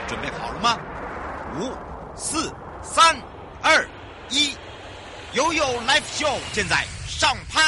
准备好了吗？5、4、3、2、1，悠悠 Live Show 现在上拍。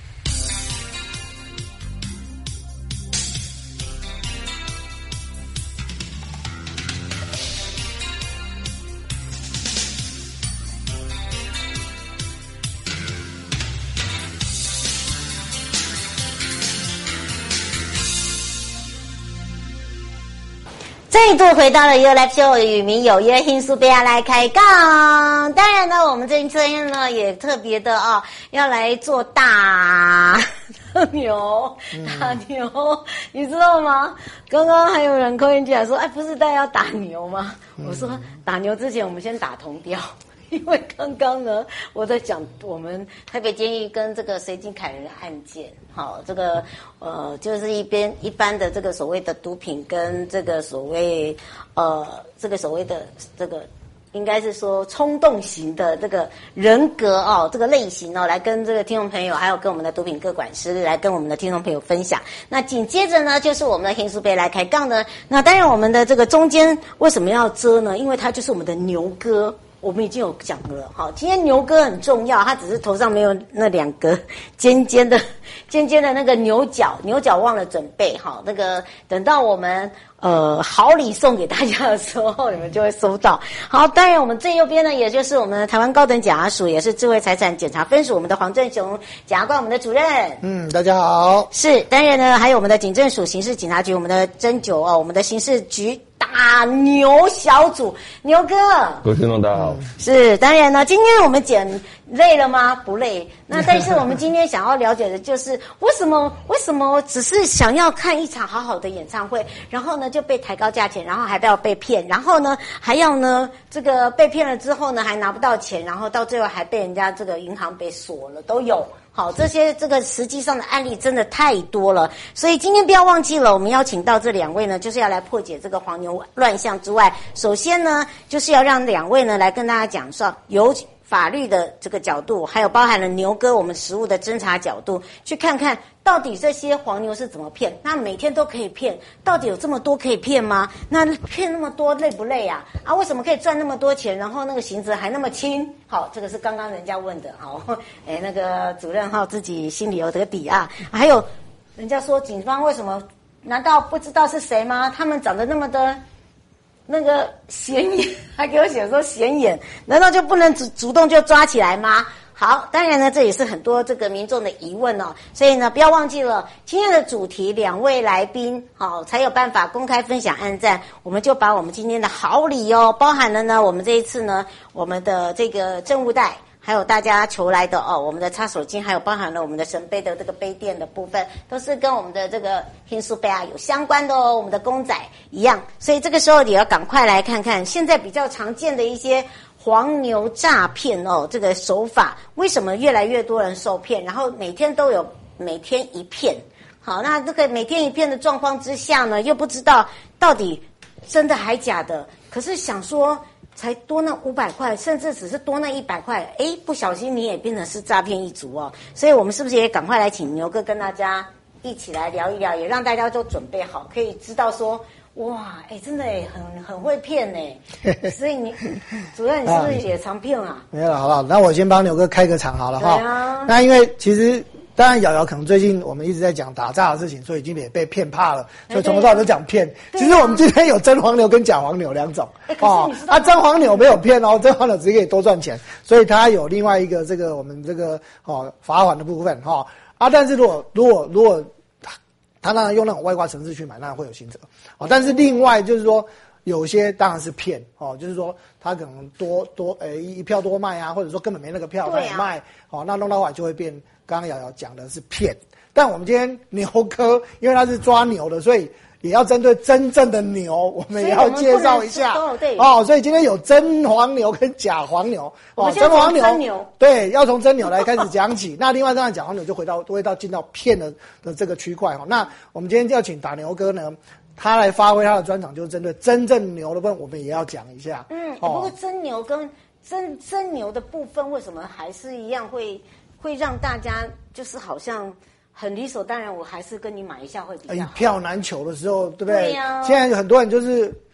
再度回到了 You Live Show 与民有约hin苏贝亚来开杠。当然呢，我们这天呢也特别的要来做大牛，你知道吗？刚刚还有人扣音进来说，不是大家要打牛吗？我说打牛之前我们先打同调。因为刚刚呢，我在讲我们台北监狱跟这个随机砍人案件，好，这个就是一般的这个所谓的毒品跟这个所谓这个所谓的这个应该是说冲动型的这个人格这个类型来跟这个听众朋友还有跟我们的毒品各管师来跟我们的听众朋友分享。那紧接着呢，就是我们的hinsu杯来开杠呢。那当然我们的这个中间为什么要遮呢？因为它就是我们的牛哥。我们已经有讲了，好，今天牛哥很重要，他只是头上没有那2个尖尖的那个牛角忘了准备，好，那个等到我们好礼送给大家的时候，你们就会收到。好，当然我们最右边呢，也就是我们台湾高等检察署，也是智慧财产检察分署我们的黄正雄检察官，我们的主任。 大家好。是， 当然呢，还有我们的警政署刑事警察局，我们的侦9我们的刑事局。打牛小组，牛哥， 各位听众大家好。 是，当然呢，今天我们剪累了吗？不累。那但是我们今天想要了解的就是为什么只是想要看一场好好的演唱会，然后呢就被抬高价钱，然后还要被骗，然后呢还要呢这个被骗了之后呢还拿不到钱，然后到最后还被人家这个银行被锁了都有。好，这个实际上的案例真的太多了，所以今天不要忘记了，我们邀请到这2位呢，就是要来破解这个黄牛乱象之外，首先呢，就是要让2位呢来跟大家讲说，由法律的这个角度，还有包含了牛哥我们实务的侦查角度，去看看到底这些黄牛是怎么骗。那每天都可以骗，到底有这么多可以骗吗？那骗那么多累不累啊？为什么可以赚那么多钱，然后那个刑责还那么轻？好，这个是刚刚人家问的。好，那个主任自己心里有这个底啊。还有人家说警方为什么难道不知道是谁吗？他们长得那么的那个显眼，还给我写说显眼，难道就不能主动就抓起来吗？好，当然呢，这也是很多这个民众的疑问哦，所以呢，不要忘记了今天的主题，2位来宾才有办法公开分享按赞，我们就把我们今天的好礼包含了呢，我们这一次呢，我们的这个证物袋。还有大家求来的我们的擦手巾，还有包含了我们的神杯的这个杯垫的部分，都是跟我们的这个hinsu杯有相关的我们的公仔一样，所以这个时候也要赶快来看看现在比较常见的一些黄牛诈骗这个手法，为什么越来越多人受骗，然后每天都有每天一骗。好，那这个每天一骗的状况之下呢，又不知道到底真的还假的，可是想说才多那500块，甚至只是多那100块，不小心你也变成是诈骗一族哦。所以我们是不是也赶快来请牛哥跟大家一起来聊一聊，也让大家都准备好，可以知道说，哇，真的很会骗呢。所以你主任，你是不是也常骗啊？ 没有了，好不好？那我先帮牛哥开个场好了哈。 对啊。 那因为其实。当然，瑶瑶可能最近我们一直在讲打诈的事情，所以已经也被骗怕了，所以从头到尾都讲骗。其实我们今天有真黄牛跟假黄牛2种真黄牛没有骗真黄牛只可以多赚钱，所以它有另外一个这个我们这个罚款的部分但是如果他当然用那种外挂程式去买，那会有刑责但是另外就是说。有些当然是骗就是说他可能一票多卖啊，或者说根本没那个票他也卖那弄到后来就会变刚刚瑶瑶讲的是骗。但我们今天牛哥因为他是抓牛的，所以也要针对真正的牛，我们也要介绍一下所以今天有真黄牛跟假黄牛真黄牛对，要从真牛来开始讲起那另外当然假黄牛就进到骗的这个区块那我们今天要请打牛哥呢，他来发挥他的专长，就是针对真正牛的部分，我们也要讲一下。 不过真牛跟真牛的部分，为什么还是一样会让大家就是好像很理所当然？我还是跟你买一下会比较好。 一票难求的时候，对不对？ 对呀。 现在很多人就是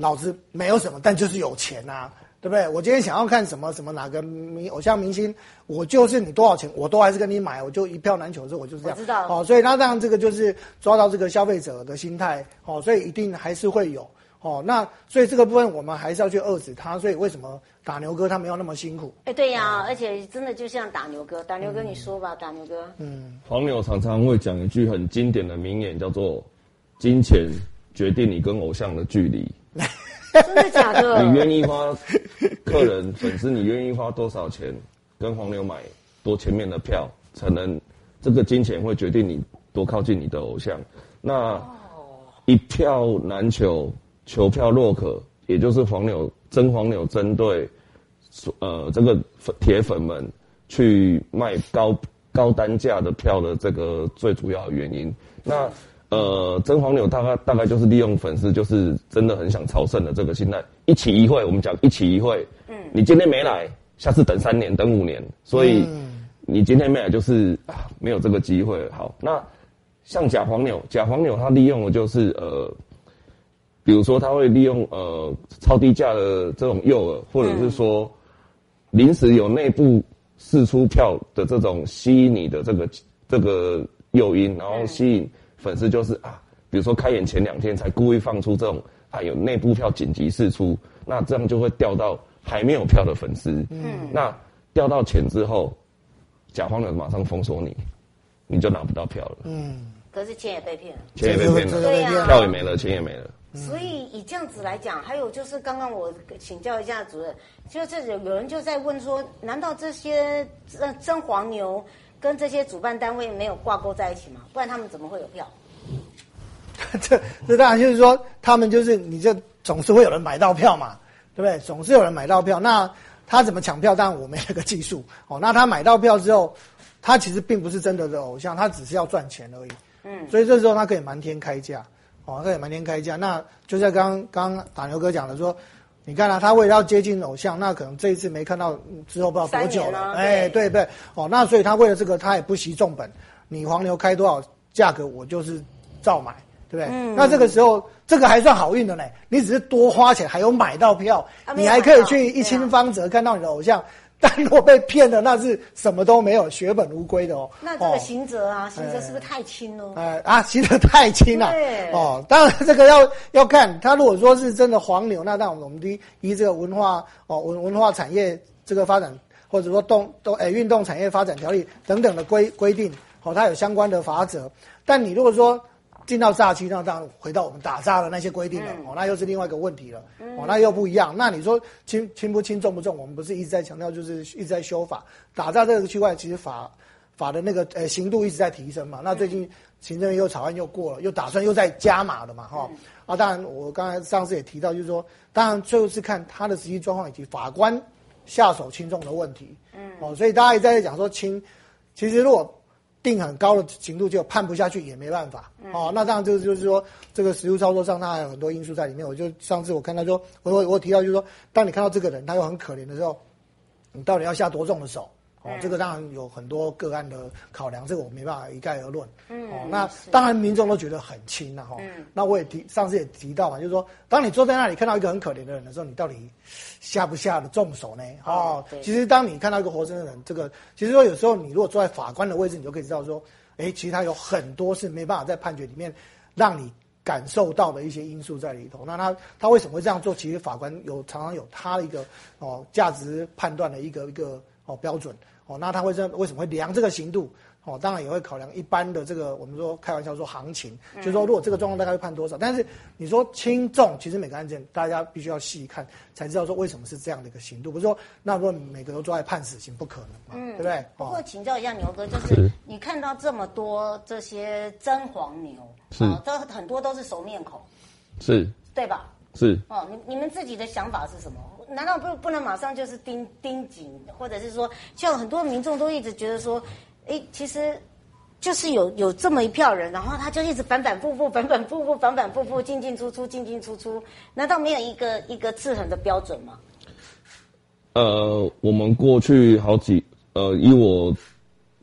老子没有什么，但就是有钱啊，对不对？我今天想要看什么哪个偶像明星，我就是你多少钱，我都还是跟你买，我就一票难求，我就是这样。 我知道。 所以那当然这个就是抓到这个消费者的心态，所以一定还是会有。那所以这个部分我们还是要去遏制它。所以为什么打牛哥他没有那么辛苦？ 对呀，而且真的就像打牛哥，你说吧，打牛哥。 黄牛常常会讲一句很经典的名言，叫做“金钱决定你跟偶像的距离”。 真的假的？ 你愿意花客人粉丝，你愿意花多少钱跟黄牛买多前面的票，才能这个金钱会决定你多靠近你的偶像。那一票难求，求票若渴，也就是真黄牛针对这个铁粉们去卖高单价的票的这个最主要的原因。那真黄牛大概就是利用粉丝就是真的很想朝圣的这个心态，一期一会，我们讲一期一会，你今天没来，下次等3年等5年，所以你今天没来就是没有这个机会。好，那像假黄牛他利用的就是比如说他会利用超低价的这种诱饵，或者是说临时有内部释出票的这种吸引你的这个诱因，然后吸引粉丝就是比如说开演前2天才故意放出这种有内部票紧急释出，那这样就会调到还没有票的粉丝。那调到钱之后，假黄牛马上封锁你就拿不到票了。 可是钱也被骗了， 钱也被骗了， 对呀， 票也没了，钱也没了。 所以以这样子来讲，还有就是刚刚我请教一下主任，就是有人就在问说，难道这些真黄牛跟这些主办单位没有挂钩在一起吗？不然他们怎么会有票？ 这当然就是说，他们就是你这总是会有人买到票嘛，对不对？总是有人买到票，那他怎么抢票？当然我没那个技术。那他买到票之后，他其实并不是真的偶像，他只是要赚钱而已。所以这时候他可以瞒天开价。可以瞒天开价，那就像刚刚打牛哥讲的说，你看他为了要接近偶像，那可能这一次没看到，之后不知道多久了，对不对？那所以他为了这个，他也不惜重本，你黄牛开多少价格，我就是照买，对不对？那这个时候，这个还算好运的呢，你只是多花钱，还有买到票，你还可以去一清方泽看到你的偶像。但如果被骗了，那是什么都没有，血本无归的哦。 那这个刑责刑责是不是太轻了？ 刑责太轻了。当然这个要看他如果说是真的黄牛，那当然我们依这个文化产业这个发展，或者说运动产业发展条例等等的规定，它有相关的罚则。但你如果说进到诈欺，那当然回到我们打诈的那些规定了，那又是另外一个问题了，那又不一样。那你说轻不轻重不重，我们不是一直在强调，就是一直在修法。打诈这个区块，其实法的那个刑度一直在提升嘛。那最近行政院草案又过了，又打算又在加码的嘛，当然我刚才上次也提到，就是说，当然最后是看他的实际状况以及法官下手轻重的问题。所以大家一直在讲说轻，其实如果定很高的刑度，就判不下去也没办法。那当然就是说，这个实务操作上，它还有很多因素在里面。我就上次我看他说，我提到就是说，当你看到这个人他又很可怜的时候，你到底要下多重的手？这个当然有很多个案的考量，这个我没办法一概而论。那当然民众都觉得很轻啊。那我也上次也提到嘛，就是说，当你坐在那里看到一个很可怜的人的时候，你到底下不下的重手呢？其实当你看到一个活生生的人，这个其实说有时候你如果坐在法官的位置，你就可以知道说，其实他有很多是没办法在判决里面让你感受到的一些因素在里头。那他为什么会这样做？其实法官常常有他的一个价值判断的一个标准。那他为什么会量这个刑度？当然也会考量一般的这个我们说开玩笑说行情，就是说如果这个状况大概会判多少。但是你说轻重，其实每个案件大家必须要细看，才知道说为什么是这样的一个刑度。不是说那如果每个都抓来判死刑，不可能嘛，对不对？ 不过请教一下牛哥，就是你看到这么多这些真黄牛，这很多都是熟面孔， 是， 对吧？ 是你们自己的想法是什么？难道不能马上就是盯紧，或者是说，像很多民众都一直觉得说，其实就是有这么一票人，然后他就一直反反复复，进出出，难道没有一个制衡的标准吗？ 我们过去以我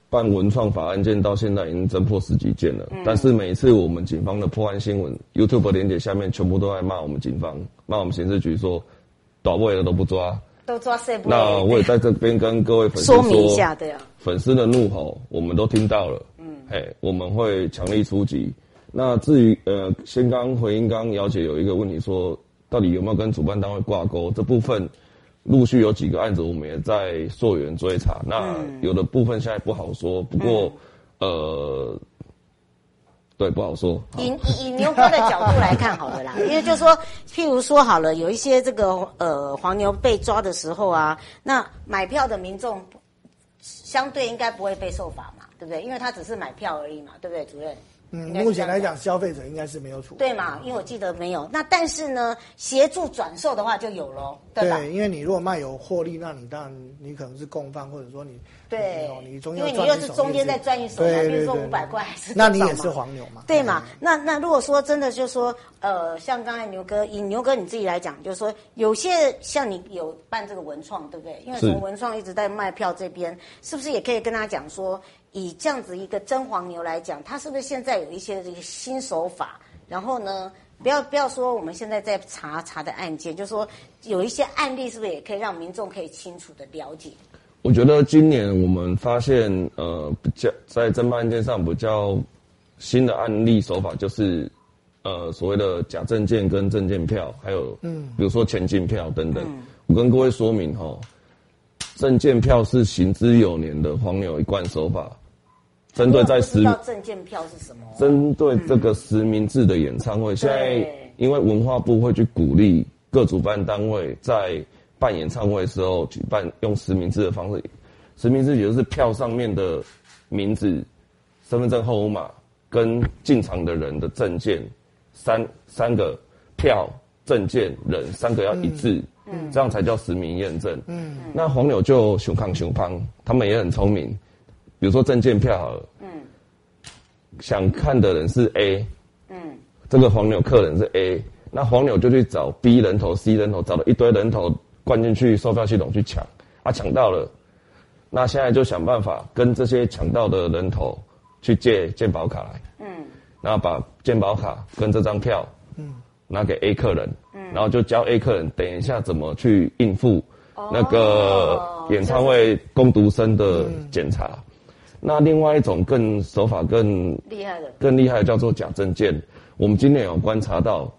办文创法案件到现在已经侦破10几件了，但是每一次我们警方的破案新闻 ，YouTube 连结下面全部都在骂我们警方，骂我们刑事局说，倒位的都不抓， 都抓谁不？ 那我也在这边跟各位粉丝说明一下，对啊， 粉丝的怒吼我们都听到了，我们会强力出击。那至于先刚回应刚姚姐有一个问题说，到底有没有跟主办单位挂钩？这部分陆续有几个案子，我们也在溯源追查。那有的部分现在不好说，不过对，不好说。 以牛哥的角度来看好了啦，因为就说，譬如说好了，有一些这个黄牛被抓的时候啊，那买票的民众相对应该不会被受罚嘛，对不对？因为他只是买票而已嘛，对不对，主任？ 目前来讲，消费者应该是没有处罚， 对嘛？因为我记得没有。那但是呢，协助转售的话就有咯，对吧？ 对，因为你如果卖有获利，那你当然你可能是共犯，或者说你你中间因为你又是中间再赚一手嘛，比如说500块还是多少嘛， 那你也是黄牛嘛， 对嘛？那如果说真的就是说，像刚才以牛哥你自己来讲，就是说有些像你有办这个文创，对不对？因为从文创一直在卖票这边，是不是也可以跟他讲说？以这样子一个真黄牛来讲，他是不是现在有一些这个新手法？然后呢，不要说我们现在在查的案件，就是说有一些案例，是不是也可以让民众可以清楚的了解？ 我觉得今年我们发现，比较在侦办案件上比较新的案例手法，就是所谓的假证件跟证件票，还有比如说前进票等等。我跟各位说明证件票是行之有年的黄牛一贯手法。针对在知道证件票是什么？ 针对这个实名制的演唱会，现在因为文化部会去鼓励各主办单位在办演唱会的时候举办用实名制的方式。实名制也就是票上面的名字、身份证后码跟进场的人的证件，三个票、证件、人3个要一致，这样才叫实名验证。那黄牛就熊康熊胖，他们也很聪明。比如说证件票好了，想看的人是 A，这个黄牛客人是 A， 那黄牛就去找 B 人头、C 人头，找了一堆人头灌进去售票系统去抢，抢到了，那现在就想办法跟这些抢到的人头去借健保卡来，然后把健保卡跟这张票，拿给 A 客人，然后就教 A 客人等一下怎么去应付那个演唱会工读生的检查。那另外一种手法更厉害的叫做假证件。我们今年有观察到，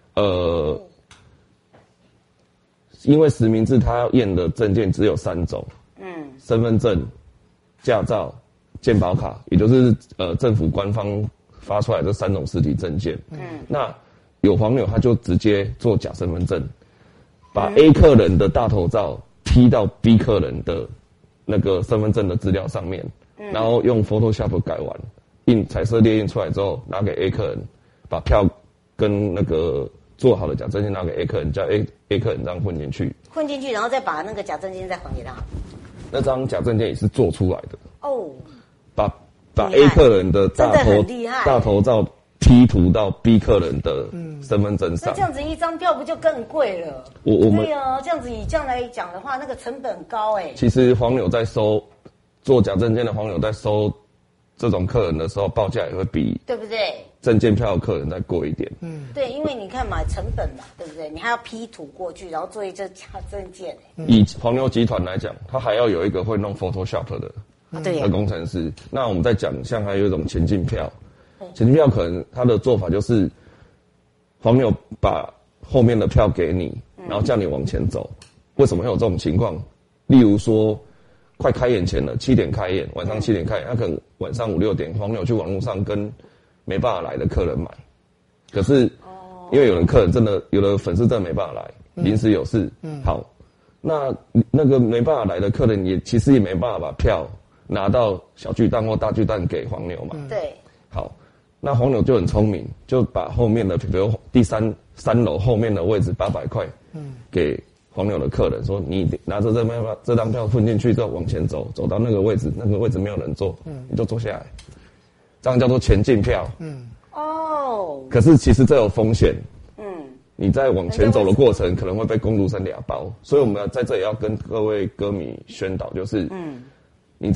因为实名制他要验的证件只有3种，身份证、驾照、健保卡，也就是政府官方发出来这3种实体证件。那有黄牛他就直接做假身份证，把 A 客人的大头照P 到 B 客人的那个身份证的资料上面。然后用 Photoshop 改完，印彩色列印出来之后，拿给 A 客人，把票跟那个做好的假证件拿给 A 客人，叫 A 客人这样混进去， 然后再把那个假证件再还给他。 那张假证件也是做出来的哦， 把 A 客人的大头照 P 图到 B 客人的身份证上。 那这样子一张票不就更贵了？对啊，这样子以这样来讲的话，那个成本高哎。 其实黄牛在做假证件的黄牛在收这种客人的时候，报价也会比对不对？ 证件票的客人再贵一点。 对，因为你看嘛，成本嘛，对不对？你还要 P 图过去，然后做一这假证件。 以黄牛集团来讲，他还要有一个会弄 Photoshop 的工程师。那我们在讲，像还有一种前进票，前进票可能他的做法就是黄牛把后面的票给你，然后叫你往前走。为什么会有这种情况？例如说，快开演前了，7点开演，晚上7点开演，他可能晚上5、6点，黄牛去网络上跟没办法来的客人买，可是因为有的粉丝真的没办法来，临时有事，好，那个没办法来的客人其实也没办法把票拿到小巨蛋或大巨蛋给黄牛嘛， 对， 好，那黄牛就很聪明，就把后面的，比如第三楼后面的位置800块，给黄牛的客人说，你拿着这张票混进去之后往前走到那个位置没有人坐，你就坐下来，这样叫做前进票。可是其实这有风险。你在往前走的过程可能会被工读生俩包，所以我们在这里要跟各位歌迷宣导，就是你在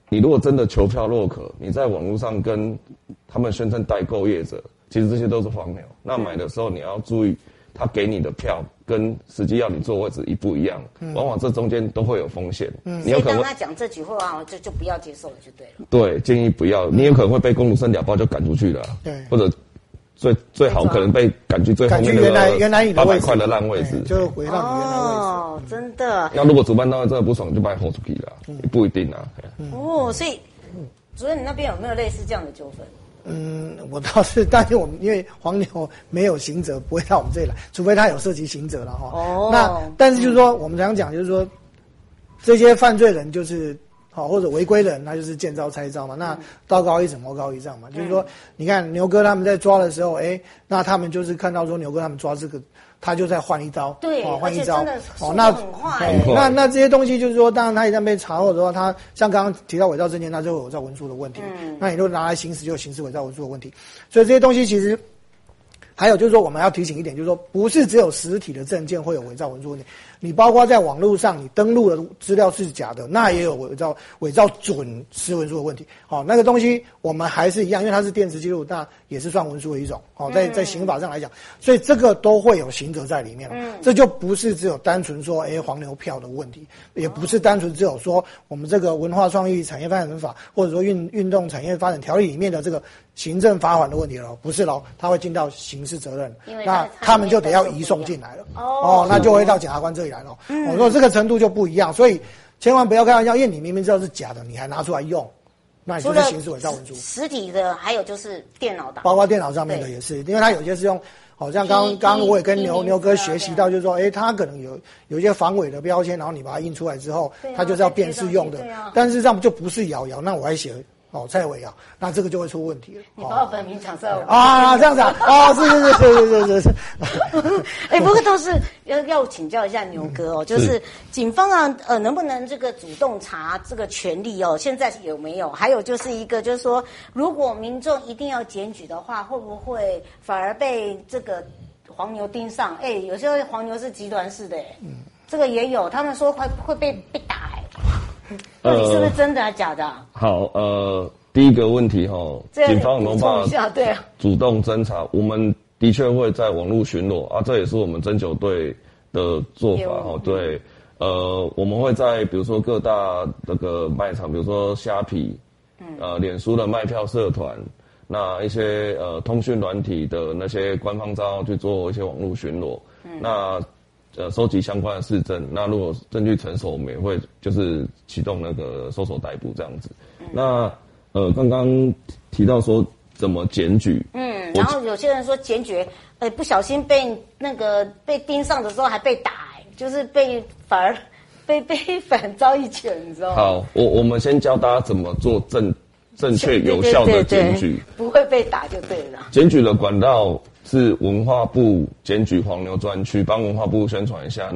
你如果真的求票若渴，你在网络上跟他们宣称代购业者，其实这些都是黄牛。那买的时候你要注意，他给你的票跟实际要你坐位置一不一样，往往这中间都会有风险。你有可能所以当他讲这句话就不要接受了，就对了。 对，建议不要，你有可能会被工读生2包就赶出去了， 对， 或者最好可能被赶去最后面原来你的位置 800块的烂位置， 就回到你原来位置。 哦，真的。 那如果主办单位真的不爽，就把你轰出去了，也不一定啊。 哦，所以主任，你那边有没有类似这样的纠纷？ 我倒是担心因为黄牛没有刑责，不会到我们这里来，除非他有涉及刑责了哈。 哦， 那但是就是说，我们常讲就是说，这些犯罪人就是或者违规的人，他就是见招拆招嘛。那道高一尺，魔高一丈嘛。就是说，你看牛哥他们在抓的时候，那他们就是看到说牛哥他们抓这个，他就在换一招， 对， 换一招， 真的速度那很快。 那这些东西就是说，当然他一旦被查获的话，他像刚刚提到伪造证件，那就有伪造文书的问题。那你如果拿来行使，就有刑事伪造文书的问题。所以这些东西其实还有就是说，我们要提醒一点，就是说，不是只有实体的证件会有伪造文书问题，你包括在网络上你登录的资料是假的，那也有伪造准实文书的问题。那个东西我们还是一样，因为它是电子记录，那也是算文书的一种。在刑法上来讲，所以这个都会有刑责在里面。这就不是只有单纯说黄牛票的问题，也不是单纯只有说我们这个文化创意产业发展法或者说运动产业发展条例里面的这个行政罚款的问题了，不是咯，它会进到刑事责任，那他们就得要移送进来了。那就会到检察官这里来了。我说这个程度就不一样，所以千万不要开玩笑，因为你明明知道是假的，你还拿出来用，那你就是刑事伪造文书。 实体的还有就是电脑档， 包括电脑上面的也是，因为它有些是用，好像刚刚我也跟牛哥学习到，就是说，它可能有一些防伪的标签，然后你把它印出来之后，它就是要辨识用的，但事实上就不是瑶，那我还写蔡伟瑶，那这个就会出问题了。 你把我本名讲出来这样子是。 不过倒是要请教一下牛哥就是警方能不能这个主动查这个权利现在有没有？还有就是一个就是说，如果民众一定要检举的话，会不会反而被这个黄牛盯上？有时候黄牛是集团式的这个也有，他们说会被打到底是不是真的还是假的？ 好，第一个问题警方有没有办法主动侦查？我们的确会在网络巡逻这也是我们侦九队的做法对，我们会在比如说各大这个卖场，比如说虾皮，脸书的卖票社团，那一些通讯软体的那些官方账号去做一些网络巡逻，那收集相关的事证，那如果证据成熟，我们也会就是启动那个搜索逮捕这样子。那刚刚提到说怎么检举， 然后有些人说检举，不小心被盯上的时候还被打，就是反而反遭一拳，你知道吗？ 好，我们先教大家怎么做正确有效的检举， 不会被打就对了。检举的管道是文化部检举黄牛专区，帮文化部宣传一下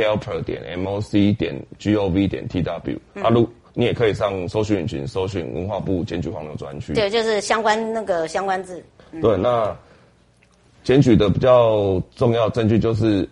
noscalper.moc.gov.tw。你也可以上搜寻引擎搜寻文化部检举黄牛专区。 对，就是相关字。 对，那检举的比较重要的证据就是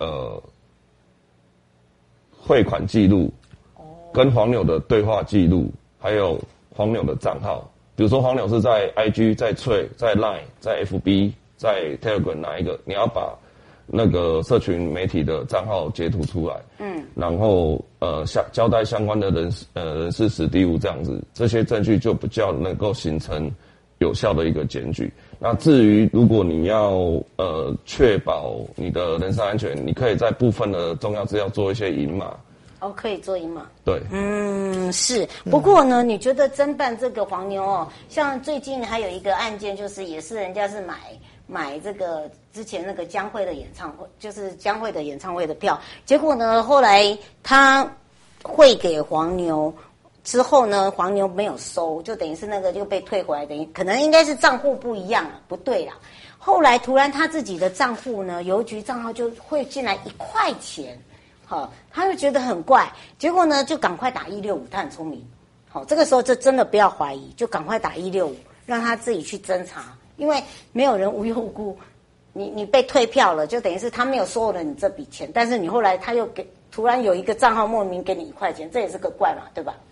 汇款记录，跟黄牛的对话记录，还有黄牛的账号。比如说黄牛是在 IG、在Twitter、在 Line、在 FB、在 Telegram 哪一个，你要把那个社群媒体的账号截图出来，然后交代相关的人事实地物这样子，这些证据就比较能够形成有效的一个检举。那至于如果你要确保你的人身安全，你可以在部分的重要资料做一些隐码。 可以做隐码。 对， 是。不过呢，你觉得侦办这个黄牛像最近还有一个案件，就是也是人家是买这个之前那个江蕙的演唱会，就是江蕙的演唱会的票，结果呢，后来他汇给黄牛之后呢，黄牛没有收，就等于是那个就被退回来，等于可能应该是账户不一样了，不对啦。后来突然他自己的账户呢，邮局账号就汇进来1块钱。他就觉得很怪，结果呢就赶快打165，他很聪明。这个时候就真的不要怀疑，就赶快打165，让他自己去侦查，因为没有人无缘无故，你被退票了，就等于是他没有收了你这笔钱，但是你后来他又突然有一个账号莫名给你1块钱，这也是个怪嘛，对吧？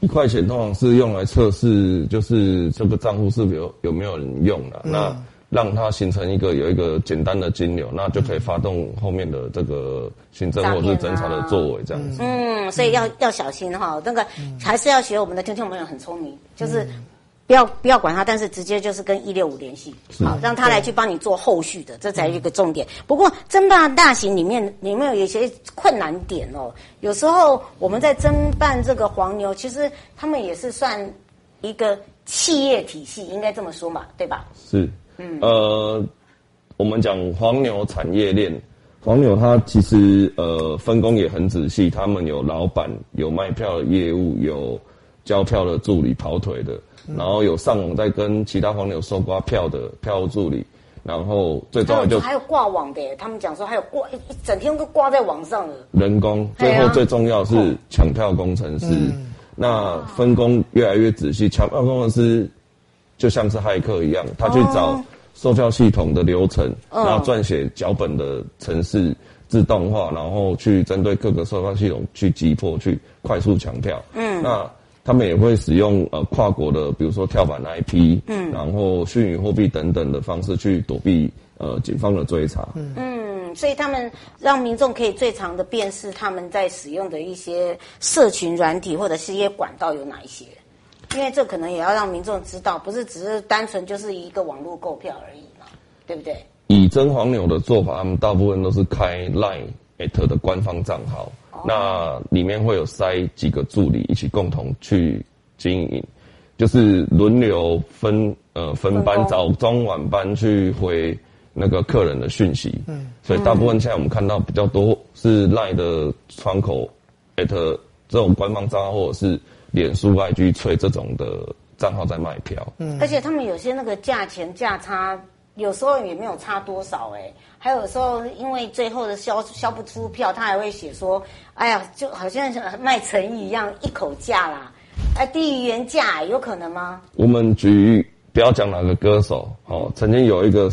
1块钱通常是用来测试，就是这个账户是有没有人用的，那让它形成有一个简单的金流，那就可以发动后面的这个行政或者是侦查的作为这样子。 所以要小心哈，那个还是要学我们的听众朋友很聪明，就是不要管他，但是直接就是跟165联系，好，让他来去帮你做后续的，这才是一个重点。不过侦办大型里面有一些困难点哦，有时候我们在侦办这个黄牛，其实他们也是算一个企业体系，应该这么说嘛，对吧？ 是，我们讲黄牛产业链，黄牛它其实分工也很仔细，他们有老板，有卖票的业务，有交票的助理跑腿的。然后有上网在跟其他黄牛收刮票的票务助理，然后最重要还有挂网的耶，他们讲说还有挂一整天都挂在网上了。 人工，最后最重要是抢票工程师。那分工越来越仔细，抢票工程师就像是骇客一样，他去找售票系统的流程，然后撰写脚本的程式自动化，然后去针对各个售票系统去击破，去快速抢票。那他们也会使用跨国的，比如说跳板 IP，然后虚拟货币等等的方式去躲避警方的追查。 所以他们让民众可以最常的辨识他们在使用的一些社群软体或者是一些管道有哪一些，因为这可能也要让民众知道，不是只是单纯就是一个网络购票而已嘛，对不对？ 以真黄牛的做法，他们大部分都是开 Line@ 的官方账号。那里面会有塞几个助理一起共同去经营，就是轮流分班，早中晚班去回那个客人的讯息。所以大部分现在我们看到比较多是 LINE 的窗口@这种官方账号，或者是脸书 IG 吹这种的账号在卖票。 而且他们有些那个价钱价差，有时候也没有差多少还有时候因为最后的销不出票，他还会写说，哎呀，就好像卖诚意一样，一口价啦，低于原价，有可能吗？ 我们不要讲哪个歌手，曾经有一个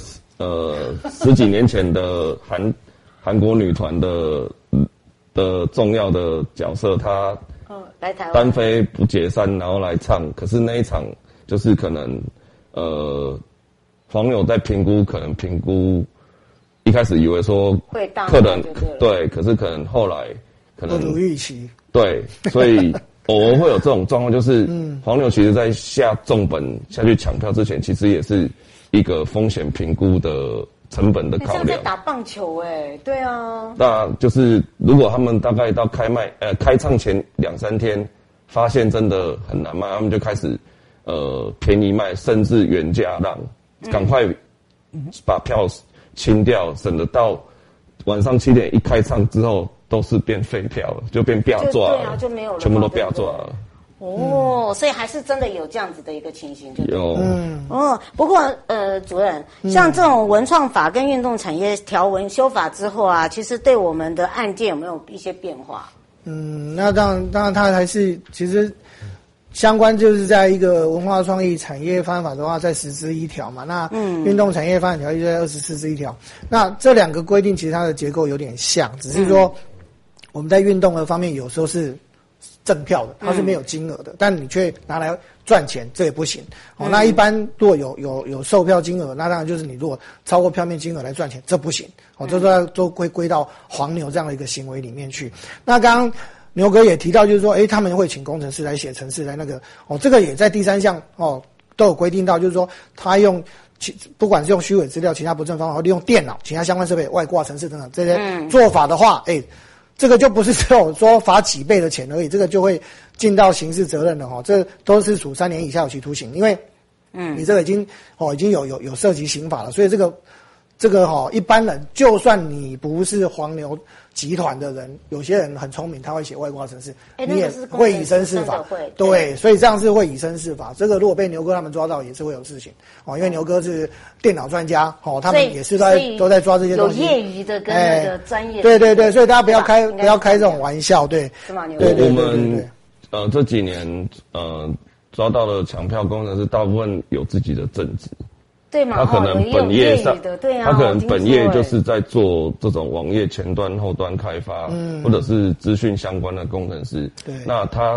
10几年前的韩国女团的重要的角色，他来台湾单飞不解散，然后来唱，可是那一场就是可能黄牛在评估。一开始以为说客人对，可是可能后来可能不如预期。 对，所以偶尔会有这种状况，就是黄牛其实在下重本下去抢票之前，其实也是一个风险评估的成本的考量。 像在打棒球对啊。 那就是如果他们大概到开唱前2-3天，发现真的很难卖，他们就开始便宜卖，甚至原价让，赶快把票清掉，省得到晚上7点一开唱之后都是变废票了，就变不要抓了， 就没有了， 全部都不要抓了。 所以还是真的有这样子的一个情形，就有。 不过主任，像这种文创法跟运动产业条文修法之后啊，其实对我们的案件有没有一些变化？ 那当然，它还是其实。相关就是在一个文化创意产业发展法的话，在10之1条嘛，那运动产业发展条例就在24之1条。那这两个规定其实它的结构有点像，只是说我们在运动的方面有时候是赠票的，它是没有金额的，但你却拿来赚钱，这也不行。那一般如果有售票金额，那当然就是你如果超过票面金额来赚钱，这不行。这都归到黄牛这样的一个行为里面去。那刚刚牛哥也提到，就是说，他们会请工程师来写程式来那个，这个也在第3项都有规定到，就是说他不管是用虚伪资料、其他不正方法，利用电脑、其他相关设备、外挂程式等等这些做法的话，这个就不是只有说罚几倍的钱而已，这个就会进到刑事责任了这都是处3年以下有期徒刑，因为你这个已经有涉及刑法了，所以这个一般人就算你不是黄牛集团的人，有些人很聪明，他会写外挂程式，你也会以身试法。对，所以这样是会以身试法。这个如果被牛哥他们抓到，也是会有事情因为牛哥是电脑专家他们也是都在抓这些东西。 有业余的跟那个专业。 对，所以大家不要开这种玩笑，对。 是吗？ 对。 我们这几年抓到的抢票工程师，大部分有自己的正职。 对嘛？ 他可能本业上，他可能本业就是在做这种网页前端、后端开发，或者是资讯相关的工程师。 对， 那他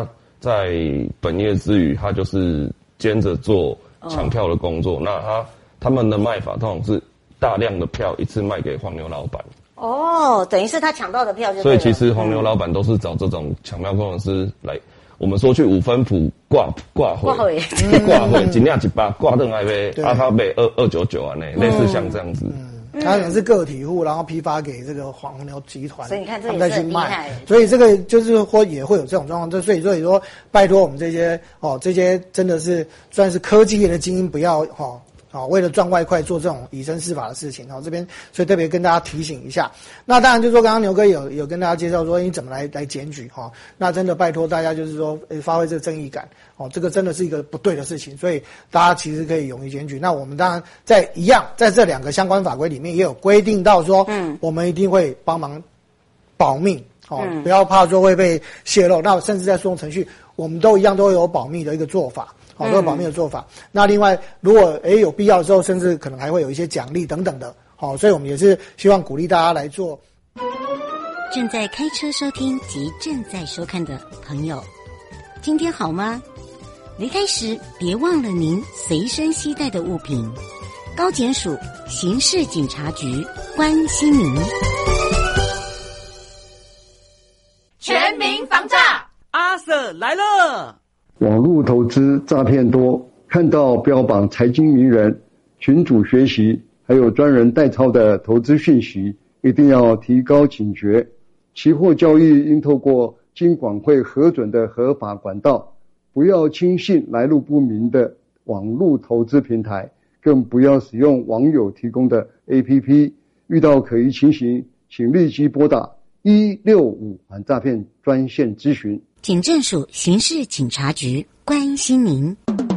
在本业之余，他就是兼着做抢票的工作。那他们的卖法通常是大量的票一次卖给黄牛老板。 哦，等于是他抢到的票就对了。 所以其实黄牛老板都是找这种抢票工程师来，我们说去5分埔挂会，尽量100挂灯来呗，他卖299啊，类似像这样子。 他可能是个体户，然后批发给这个黄牛集团， 所以你看这他们再去也是很厉害卖。所以这个就是说也会有这种状况，所以说拜托我们这些真的是算是科技业的精英，不要为了赚外快做这种以身试法的事情。这边所以特别跟大家提醒一下。那当然就是说刚刚牛哥有跟大家介绍说你怎么来检举那真的拜托大家就是说发挥这个正义感这个真的是一个不对的事情，所以大家其实可以勇于检举。那我们当然在这2个相关法规里面也有规定到说，我们一定会帮忙保密不要怕说会被泄露。那甚至在诉讼程序我们都有保密的一个做法。都有保密的做法。那另外，如果有必要的时候，甚至可能还会有一些奖励等等的。所以我们也是希望鼓励大家来做。 正在开车收听及正在收看的朋友，今天好吗？离开时别忘了您随身携带的物品。高检署刑事警察局关心您。 全民防诈， 阿 Sir 来了。 网络投资诈骗多，看到标榜财经名人、群组学习，还有专人代操的投资讯息，一定要提高警觉。期货交易应透过金管会核准的合法管道，不要轻信来路不明的网络投资平台，更不要使用网友提供的 APP。遇到可疑情形，请立即拨打165反诈骗专线咨询。 警政署刑事警察局关心您。